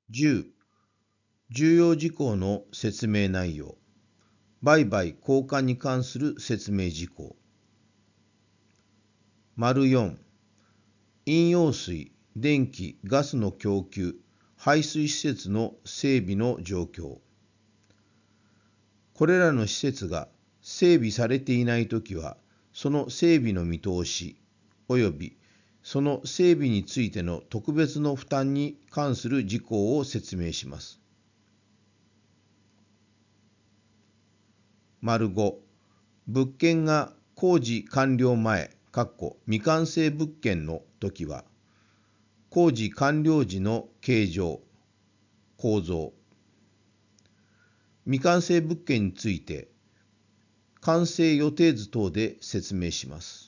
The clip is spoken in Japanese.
10、重要事項の説明内容。売買交換に関する説明事項。4、飲用水、電気、ガスの供給、排水施設の整備の状況。これらの施設が整備されていないときは、その整備の見通し、およびその整備についての特別の負担に関する事項を説明します。5、物件が工事完了前、未完成物件のときは、工事完了時の形状、構造。未完成物件について、完成予定図等で説明します。